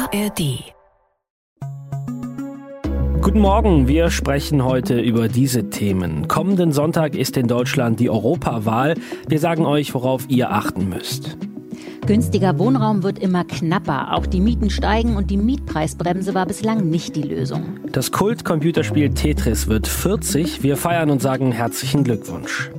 ARD. Guten Morgen, wir sprechen heute über diese Themen. Kommenden Sonntag ist in Deutschland die Europawahl. Wir sagen euch, worauf ihr achten müsst. Günstiger Wohnraum wird immer knapper. Auch die Mieten steigen und die Mietpreisbremse war bislang nicht die Lösung. Das Kult-Computerspiel Tetris wird 40. Wir feiern und sagen herzlichen Glückwunsch.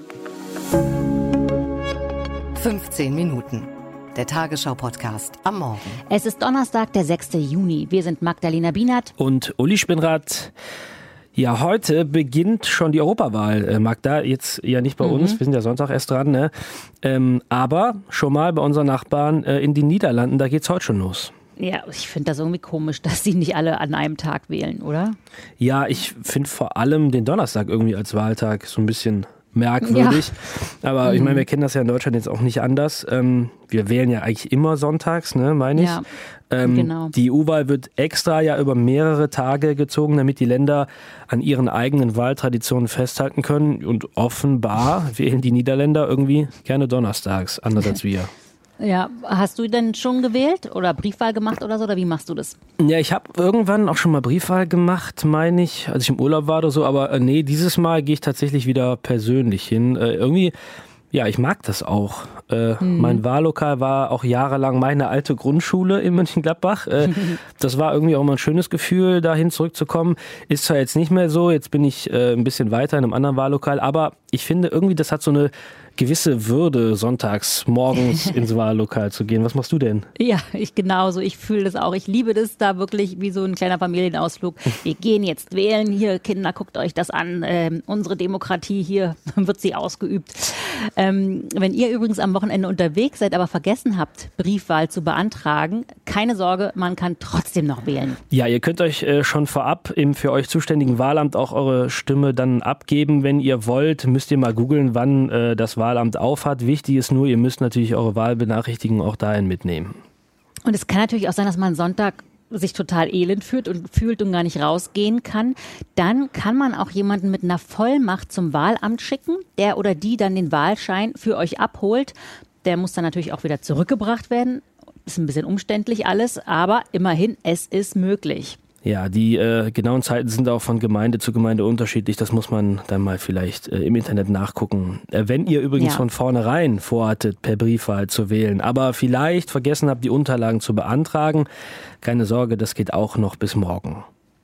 15 Minuten. Der Tagesschau-Podcast am Morgen. Es ist Donnerstag, der 6. Juni. Wir sind Magdalena Bienert und Uli Spinrath. Ja, heute beginnt schon die Europawahl, Magda. Jetzt ja nicht bei uns, wir sind ja Sonntag erst dran, ne? Aber schon mal bei unseren Nachbarn in den Niederlanden, da geht's heute schon los. Ja, ich finde das irgendwie komisch, dass sie nicht alle an einem Tag wählen, oder? Ja, ich finde vor allem den Donnerstag irgendwie als Wahltag so ein bisschen merkwürdig. Ja. Aber ich meine, wir kennen das ja in Deutschland jetzt auch nicht anders. Wir wählen ja eigentlich immer sonntags, ne, meine ich. Ja, genau. Die EU-Wahl wird extra ja über mehrere Tage gezogen, damit die Länder an ihren eigenen Wahltraditionen festhalten können. Und offenbar wählen die Niederländer irgendwie gerne donnerstags, anders als wir. Ja, hast du denn schon gewählt oder Briefwahl gemacht oder so, oder wie machst du das? Ja, ich habe irgendwann auch schon mal Briefwahl gemacht, meine ich, als ich im Urlaub war oder so, aber nee, dieses Mal gehe ich tatsächlich wieder persönlich hin. Irgendwie, ja, ich mag das auch. Mein Wahllokal war auch jahrelang meine alte Grundschule in Mönchengladbach. Das war irgendwie auch mal ein schönes Gefühl, dahin zurückzukommen. Ist zwar jetzt nicht mehr so, jetzt bin ich ein bisschen weiter in einem anderen Wahllokal, aber ich finde irgendwie, das hat so eine gewisse Würde, sonntags morgens ins Wahllokal zu gehen. Was machst du denn? Ja, ich genauso. Ich fühle das auch. Ich liebe das da wirklich wie so ein kleiner Familienausflug. Wir gehen jetzt wählen. Hier, Kinder, guckt euch das an. Unsere Demokratie, hier wird sie ausgeübt. Wenn ihr übrigens am Wochenende unterwegs seid, aber vergessen habt, Briefwahl zu beantragen, keine Sorge, man kann trotzdem noch wählen. Ja, ihr könnt euch schon vorab im für euch zuständigen Wahlamt auch eure Stimme dann abgeben. Wenn ihr wollt, müsst ihr mal googeln, wann das Wahlamt aufhat. Wichtig ist nur, ihr müsst natürlich eure Wahlbenachrichtigung auch dahin mitnehmen. Und es kann natürlich auch sein, dass man Sonntag sich total elend fühlt und gar nicht rausgehen kann. Dann kann man auch jemanden mit einer Vollmacht zum Wahlamt schicken, der oder die dann den Wahlschein für euch abholt. Der muss dann natürlich auch wieder zurückgebracht werden. Ist ein bisschen umständlich alles, aber immerhin, es ist möglich. Ja, die genauen Zeiten sind auch von Gemeinde zu Gemeinde unterschiedlich. Das muss man dann mal vielleicht im Internet nachgucken. Wenn ihr übrigens von vornherein vorhattet, per Briefwahl zu wählen, aber vielleicht vergessen habt, die Unterlagen zu beantragen, keine Sorge, das geht auch noch bis morgen.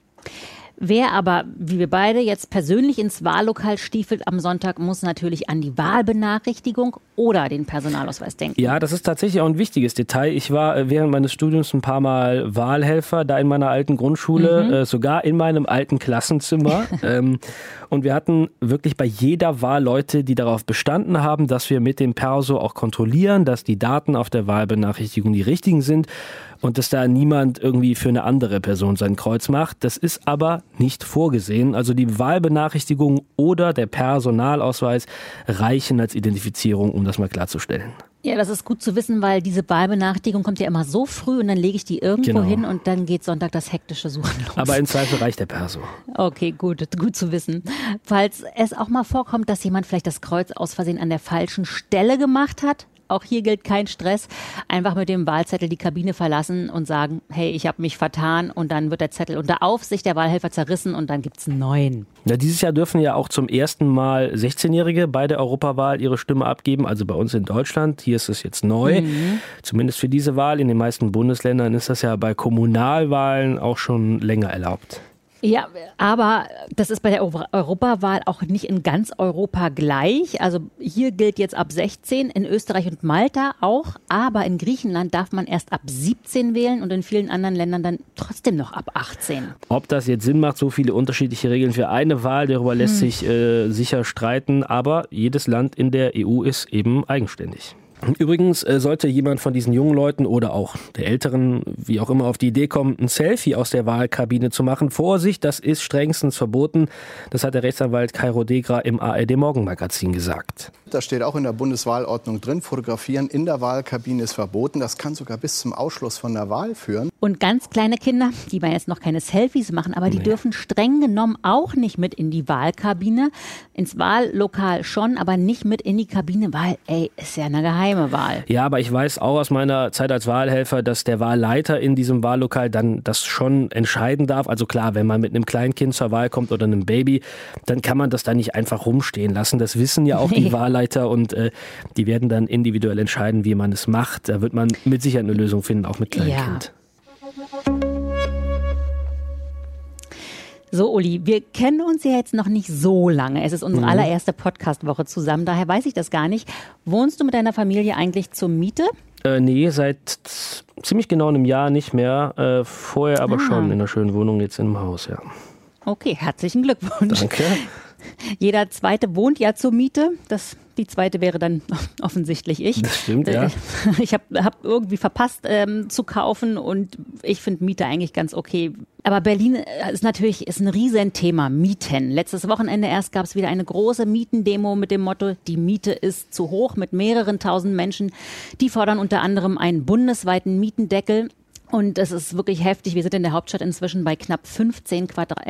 Wer aber, wie wir beide, jetzt persönlich ins Wahllokal stiefelt am Sonntag, muss natürlich an die Wahlbenachrichtigung oder den Personalausweis denken. Ja, das ist tatsächlich auch ein wichtiges Detail. Ich war während meines Studiums ein paar Mal Wahlhelfer, da in meiner alten Grundschule, sogar in meinem alten Klassenzimmer. Und wir hatten wirklich bei jeder Wahl Leute, die darauf bestanden haben, dass wir mit dem Perso auch kontrollieren, dass die Daten auf der Wahlbenachrichtigung die richtigen sind und dass da niemand irgendwie für eine andere Person sein Kreuz macht. Das ist aber nicht vorgesehen. Also die Wahlbenachrichtigung oder der Personalausweis reichen als Identifizierung, um das mal klarzustellen. Ja, das ist gut zu wissen, weil diese Wahlbenachrichtigung kommt ja immer so früh und dann lege ich die irgendwo hin und dann geht Sonntag das hektische Suchen los. Aber im Zweifel reicht der Perso. Okay, gut zu wissen. Falls es auch mal vorkommt, dass jemand vielleicht das Kreuz aus Versehen an der falschen Stelle gemacht hat, auch hier gilt kein Stress. Einfach mit dem Wahlzettel die Kabine verlassen und sagen, hey, ich habe mich vertan, und dann wird der Zettel unter Aufsicht der Wahlhelfer zerrissen und dann gibt's einen neuen. Ja, dieses Jahr dürfen ja auch zum ersten Mal 16-Jährige bei der Europawahl ihre Stimme abgeben, also bei uns in Deutschland. Hier ist es jetzt neu, zumindest für diese Wahl. In den meisten Bundesländern ist das ja bei Kommunalwahlen auch schon länger erlaubt. Ja, aber das ist bei der Europawahl auch nicht in ganz Europa gleich. Also hier gilt jetzt ab 16, in Österreich und Malta auch, aber in Griechenland darf man erst ab 17 wählen und in vielen anderen Ländern dann trotzdem noch ab 18. Ob das jetzt Sinn macht, so viele unterschiedliche Regeln für eine Wahl, darüber lässt sich sicher streiten, aber jedes Land in der EU ist eben eigenständig. Übrigens sollte jemand von diesen jungen Leuten oder auch der Älteren, wie auch immer, auf die Idee kommen, ein Selfie aus der Wahlkabine zu machen. Vorsicht, das ist strengstens verboten. Das hat der Rechtsanwalt Kairo Degra im ARD-Morgenmagazin gesagt. Da steht auch in der Bundeswahlordnung drin, fotografieren in der Wahlkabine ist verboten. Das kann sogar bis zum Ausschluss von der Wahl führen. Und ganz kleine Kinder, die werden jetzt noch keine Selfies machen, aber die dürfen streng genommen auch nicht mit in die Wahlkabine. Ins Wahllokal schon, aber nicht mit in die Kabine, weil, ist ja eine geheime Wahl. Ja, aber ich weiß auch aus meiner Zeit als Wahlhelfer, dass der Wahlleiter in diesem Wahllokal dann das schon entscheiden darf. Also klar, wenn man mit einem Kleinkind zur Wahl kommt oder einem Baby, dann kann man das da nicht einfach rumstehen lassen. Das wissen ja auch die Wahlleiter und die werden dann individuell entscheiden, wie man es macht. Da wird man mit Sicherheit eine Lösung finden, auch mit Kleinkind. So, Uli, wir kennen uns ja jetzt noch nicht so lange. Es ist unsere allererste Podcast-Woche zusammen, daher weiß ich das gar nicht. Wohnst du mit deiner Familie eigentlich zur Miete? Nee, seit ziemlich genau einem Jahr nicht mehr. Vorher aber schon in einer schönen Wohnung, jetzt in einem Haus, ja. Okay, herzlichen Glückwunsch. Danke. Jeder Zweite wohnt ja zur Miete. Die zweite wäre dann offensichtlich ich. Das stimmt, ja. Ich hab irgendwie verpasst zu kaufen und ich finde Miete eigentlich ganz okay. Aber Berlin ist ein Riesenthema, Mieten. Letztes Wochenende erst gab es wieder eine große Mietendemo mit dem Motto, die Miete ist zu hoch, mit mehreren tausend Menschen. Die fordern unter anderem einen bundesweiten Mietendeckel. Und es ist wirklich heftig. Wir sind in der Hauptstadt inzwischen bei knapp 15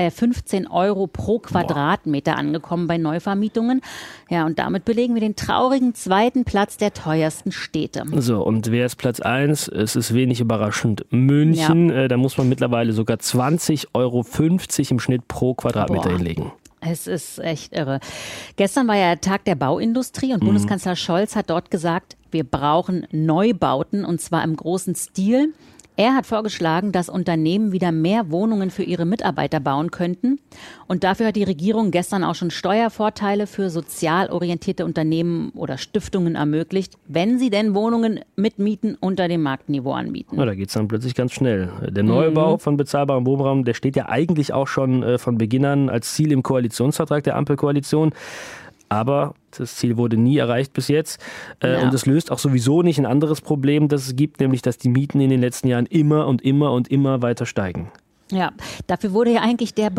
Euro pro Quadratmeter angekommen bei Neuvermietungen. Ja, und damit belegen wir den traurigen zweiten Platz der teuersten Städte. So, und wer ist Platz 1? Es ist wenig überraschend München. Ja. Da muss man mittlerweile sogar 20,50 Euro im Schnitt pro Quadratmeter hinlegen. Es ist echt irre. Gestern war ja der Tag der Bauindustrie und Bundeskanzler Scholz hat dort gesagt, wir brauchen Neubauten und zwar im großen Stil. Er hat vorgeschlagen, dass Unternehmen wieder mehr Wohnungen für ihre Mitarbeiter bauen könnten. Und dafür hat die Regierung gestern auch schon Steuervorteile für sozial orientierte Unternehmen oder Stiftungen ermöglicht, wenn sie denn Wohnungen mit Mieten unter dem Marktniveau anbieten. Ja, da geht es dann plötzlich ganz schnell. Der Neubau von bezahlbarem Wohnraum, der steht ja eigentlich auch schon von Beginn an als Ziel im Koalitionsvertrag der Ampelkoalition. Aber das Ziel wurde nie erreicht bis jetzt. Und es löst auch sowieso nicht ein anderes Problem, das es gibt, nämlich dass die Mieten in den letzten Jahren immer weiter steigen. Ja, dafür wurde ja eigentlich die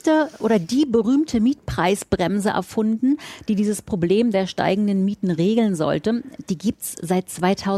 berühmte Mietpreisbremse erfunden, die dieses Problem der steigenden Mieten regeln sollte. Die gibt's seit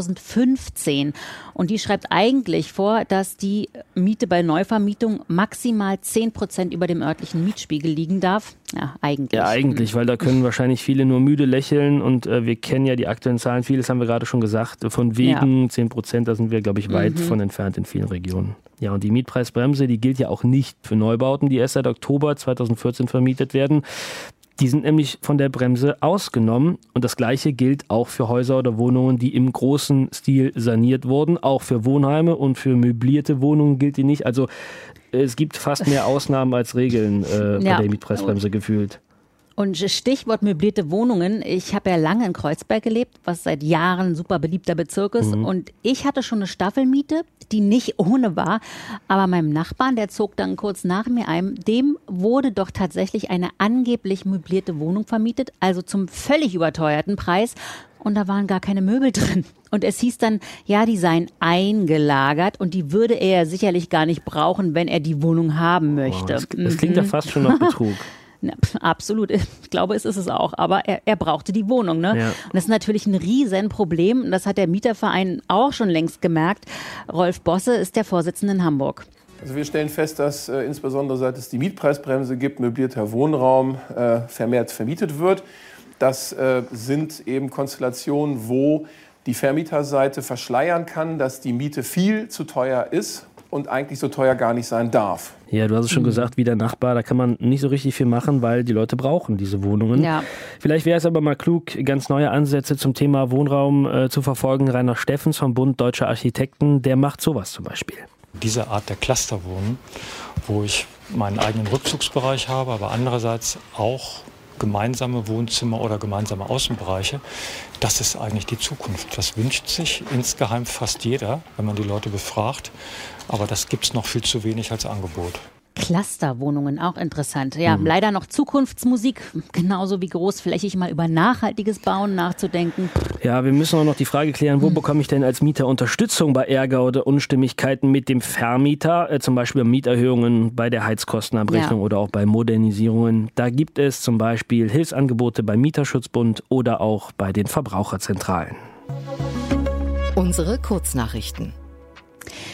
2015 und die schreibt eigentlich vor, dass die Miete bei Neuvermietung maximal 10% über dem örtlichen Mietspiegel liegen darf. Ja, eigentlich. Ja, eigentlich, weil da können wahrscheinlich viele nur müde lächeln und wir kennen ja die aktuellen Zahlen, vieles haben wir gerade schon gesagt, von wegen 10%, da sind wir, glaube ich, weit von entfernt in vielen Regionen. Ja, und die Mietpreisbremse, die gilt ja auch nicht für Neubauten, die erst seit Oktober 2014 vermietet werden. Die sind nämlich von der Bremse ausgenommen und das Gleiche gilt auch für Häuser oder Wohnungen, die im großen Stil saniert wurden. Auch für Wohnheime und für möblierte Wohnungen gilt die nicht. Also es gibt fast mehr Ausnahmen als Regeln bei der Mietpreisbremse gefühlt. Und Stichwort möblierte Wohnungen. Ich habe ja lange in Kreuzberg gelebt, was seit Jahren ein super beliebter Bezirk ist. Und ich hatte schon eine Staffelmiete, die nicht ohne war. Aber meinem Nachbarn, der zog dann kurz nach mir ein, dem wurde doch tatsächlich eine angeblich möblierte Wohnung vermietet, also zum völlig überteuerten Preis. Und da waren gar keine Möbel drin. Und es hieß dann, ja, die seien eingelagert und die würde er sicherlich gar nicht brauchen, wenn er die Wohnung haben möchte. Das klingt ja fast schon nach Betrug. Ja, absolut. Ich glaube, es ist es auch. Aber er brauchte die Wohnung. Ne? Ja. Und das ist natürlich ein Riesenproblem. Und das hat der Mieterverein auch schon längst gemerkt. Rolf Bosse ist der Vorsitzende in Hamburg. Also wir stellen fest, dass insbesondere seit es die Mietpreisbremse gibt, möblierter Wohnraum vermehrt vermietet wird. Das sind eben Konstellationen, wo die Vermieterseite verschleiern kann, dass die Miete viel zu teuer ist und eigentlich so teuer gar nicht sein darf. Ja, du hast es schon gesagt, wie der Nachbar, da kann man nicht so richtig viel machen, weil die Leute brauchen diese Wohnungen. Ja. Vielleicht wäre es aber mal klug, ganz neue Ansätze zum Thema Wohnraum zu verfolgen. Rainer Steffens vom Bund Deutscher Architekten, der macht sowas zum Beispiel. Diese Art der Clusterwohnen, wo ich meinen eigenen Rückzugsbereich habe, aber andererseits auch gemeinsame Wohnzimmer oder gemeinsame Außenbereiche, das ist eigentlich die Zukunft. Das wünscht sich insgeheim fast jeder, wenn man die Leute befragt. Aber das gibt es noch viel zu wenig als Angebot. Clusterwohnungen, auch interessant. Ja, leider noch Zukunftsmusik, genauso wie großflächig mal über nachhaltiges Bauen nachzudenken. Ja, wir müssen auch noch die Frage klären, wo bekomme ich denn als Mieter Unterstützung bei Ärger oder Unstimmigkeiten mit dem Vermieter, zum Beispiel bei Mieterhöhungen, bei der Heizkostenabrechnung oder auch bei Modernisierungen. Da gibt es zum Beispiel Hilfsangebote beim Mieterschutzbund oder auch bei den Verbraucherzentralen. Unsere Kurznachrichten.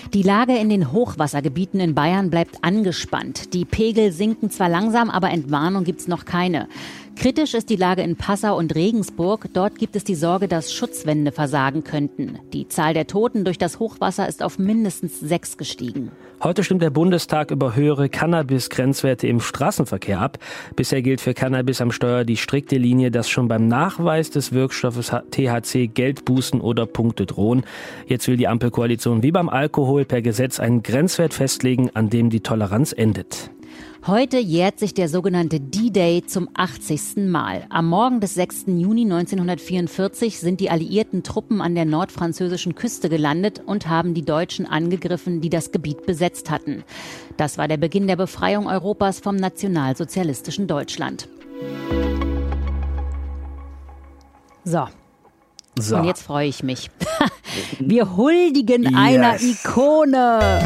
Die Lage in den Hochwassergebieten in Bayern bleibt angespannt. Die Pegel sinken zwar langsam, aber Entwarnung gibt's noch keine. Kritisch ist die Lage in Passau und Regensburg. Dort gibt es die Sorge, dass Schutzwände versagen könnten. Die Zahl der Toten durch das Hochwasser ist auf mindestens 6 gestiegen. Heute stimmt der Bundestag über höhere Cannabis-Grenzwerte im Straßenverkehr ab. Bisher gilt für Cannabis am Steuer die strikte Linie, dass schon beim Nachweis des Wirkstoffes THC Geldbußen oder Punkte drohen. Jetzt will die Ampelkoalition wie beim Alkohol per Gesetz einen Grenzwert festlegen, an dem die Toleranz endet. Heute jährt sich der sogenannte D-Day zum 80. Mal. Am Morgen des 6. Juni 1944 sind die alliierten Truppen an der nordfranzösischen Küste gelandet und haben die Deutschen angegriffen, die das Gebiet besetzt hatten. Das war der Beginn der Befreiung Europas vom nationalsozialistischen Deutschland. So. Und jetzt freue ich mich. Wir huldigen einer Ikone.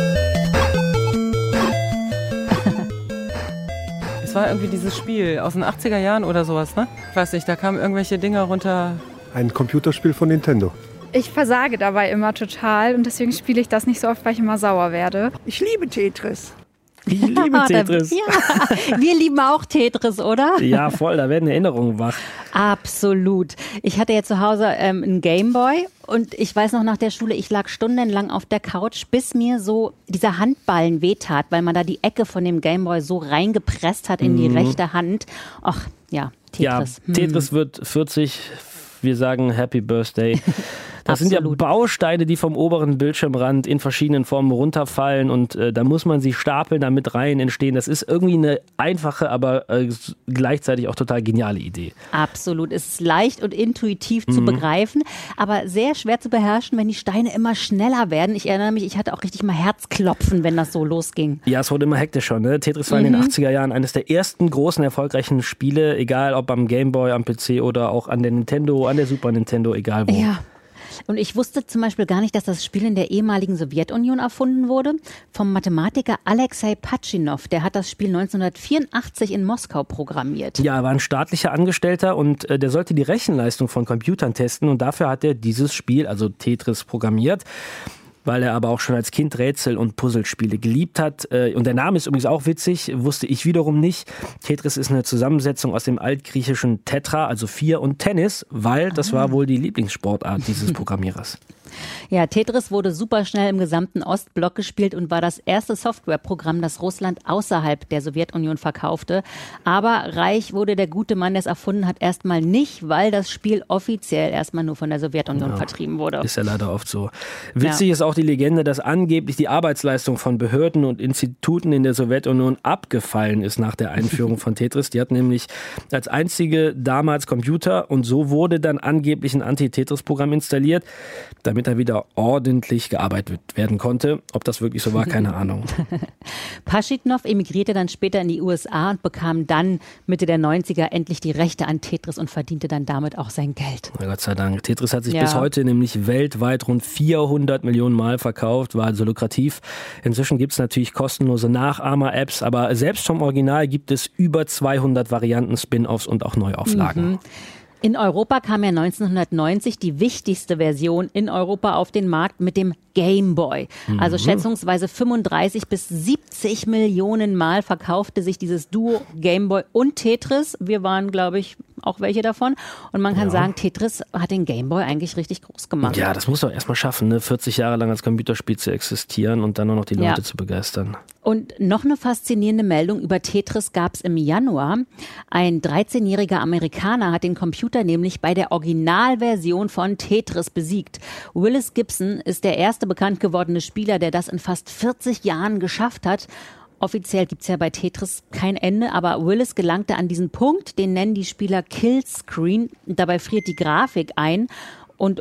Es war irgendwie dieses Spiel aus den 80er Jahren oder sowas, ne? Ich weiß nicht, da kamen irgendwelche Dinger runter. Ein Computerspiel von Nintendo. Ich versage dabei immer total und deswegen spiele ich das nicht so oft, weil ich immer sauer werde. Ich liebe Tetris. Ich liebe Tetris. Ja, wir lieben auch Tetris, oder? Ja, voll, da werden Erinnerungen wach. Absolut. Ich hatte ja zu Hause einen Gameboy und ich weiß noch nach der Schule, ich lag stundenlang auf der Couch, bis mir so dieser Handballen wehtat, weil man da die Ecke von dem Gameboy so reingepresst hat in die rechte Hand. Ach, ja, Tetris. Ja, Tetris wird 40. Wir sagen Happy Birthday. Das sind ja Bausteine, die vom oberen Bildschirmrand in verschiedenen Formen runterfallen und da muss man sie stapeln, damit Reihen entstehen. Das ist irgendwie eine einfache, aber gleichzeitig auch total geniale Idee. Absolut. Es ist leicht und intuitiv zu begreifen, aber sehr schwer zu beherrschen, wenn die Steine immer schneller werden. Ich erinnere mich, ich hatte auch richtig mal Herzklopfen, wenn das so losging. Ja, es wurde immer hektischer. Ne? Tetris war in den 80er Jahren eines der ersten großen, erfolgreichen Spiele, egal ob am Gameboy, am PC oder auch an der Nintendo, an der Super Nintendo, egal wo. Ja. Und ich wusste zum Beispiel gar nicht, dass das Spiel in der ehemaligen Sowjetunion erfunden wurde. Vom Mathematiker Alexei Pachinow. Der hat das Spiel 1984 in Moskau programmiert. Ja, er war ein staatlicher Angestellter und der sollte die Rechenleistung von Computern testen. Und dafür hat er dieses Spiel, also Tetris, programmiert. Weil er aber auch schon als Kind Rätsel- und Puzzlespiele geliebt hat. Und der Name ist übrigens auch witzig, wusste ich wiederum nicht. Tetris ist eine Zusammensetzung aus dem altgriechischen Tetra, also 4 und Tennis, weil das war wohl die Lieblingssportart dieses Programmierers. Ja, Tetris wurde super schnell im gesamten Ostblock gespielt und war das erste Softwareprogramm, das Russland außerhalb der Sowjetunion verkaufte. Aber reich wurde der gute Mann, der es erfunden hat, erstmal nicht, weil das Spiel offiziell erstmal nur von der Sowjetunion vertrieben wurde. Ist ja leider oft so. Witzig ist auch die Legende, dass angeblich die Arbeitsleistung von Behörden und Instituten in der Sowjetunion abgefallen ist nach der Einführung von Tetris. Die hatten nämlich als einzige damals Computer und so wurde dann angeblich ein Anti-Tetris-Programm installiert, damit da wieder ordentlich gearbeitet werden konnte. Ob das wirklich so war, keine Ahnung. Pachinow emigrierte dann später in die USA und bekam dann Mitte der 90er endlich die Rechte an Tetris und verdiente dann damit auch sein Geld. Ja, Gott sei Dank. Tetris hat sich bis heute nämlich weltweit rund 400 Millionen Mal verkauft, war also lukrativ. Inzwischen gibt es natürlich kostenlose Nachahmer-Apps, aber selbst vom Original gibt es über 200 Varianten, Spin-offs und auch Neuauflagen. In Europa kam ja 1990 die wichtigste Version in Europa auf den Markt mit dem Game Boy. Also schätzungsweise 35 bis 70 Millionen Mal verkaufte sich dieses Duo Game Boy und Tetris. Wir waren, glaube ich, auch welche davon. Und man kann sagen, Tetris hat den Game Boy eigentlich richtig groß gemacht. Ja, das muss man erstmal schaffen, ne? 40 Jahre lang als Computerspiel zu existieren und dann auch noch die Leute zu begeistern. Und noch eine faszinierende Meldung über Tetris gab es im Januar. Ein 13-jähriger Amerikaner hat den Computer nämlich bei der Originalversion von Tetris besiegt. Willis Gibson ist der erste bekannt gewordene Spieler, der das in fast 40 Jahren geschafft hat. Offiziell gibt's ja bei Tetris kein Ende, aber Willis gelangte an diesen Punkt, den nennen die Spieler Killscreen. Dabei friert die Grafik ein und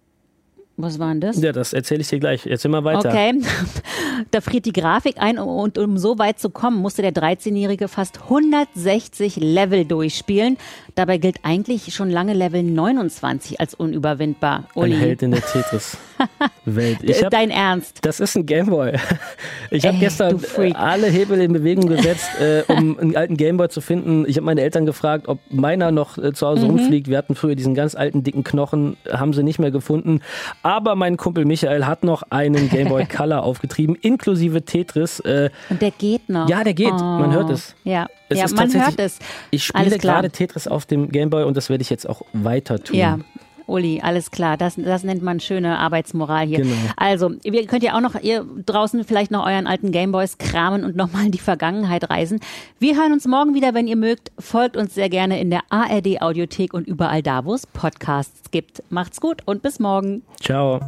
was war denn das? Ja, das erzähle ich dir gleich. Erzähl mal weiter. Okay, da friert die Grafik ein und um so weit zu kommen, musste der 13-Jährige fast 160 Level durchspielen. Dabei gilt eigentlich schon lange Level 29 als unüberwindbar. Uli. Ein Held in der Tetris. Welt. Dein Ernst? Das ist ein Gameboy. Ich habe gestern alle Hebel in Bewegung gesetzt, um einen alten Gameboy zu finden. Ich habe meine Eltern gefragt, ob meiner noch zu Hause rumfliegt. Wir hatten früher diesen ganz alten, dicken Knochen, haben sie nicht mehr gefunden. Aber mein Kumpel Michael hat noch einen Gameboy Color aufgetrieben, inklusive Tetris. Und der geht noch? Ja, der geht. Man hört es. Ja, man hört es. Ich spiele gerade Tetris auf dem Gameboy und das werde ich jetzt auch weiter tun. Ja. Uli, alles klar, das nennt man schöne Arbeitsmoral hier. Genau. Also, ihr könnt ja auch noch ihr draußen vielleicht noch euren alten Gameboys kramen und nochmal in die Vergangenheit reisen. Wir hören uns morgen wieder, wenn ihr mögt. Folgt uns sehr gerne in der ARD Audiothek und überall da, wo es Podcasts gibt. Macht's gut und bis morgen. Ciao.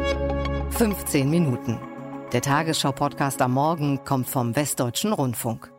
15 Minuten. Der Tagesschau-Podcast am Morgen kommt vom Westdeutschen Rundfunk.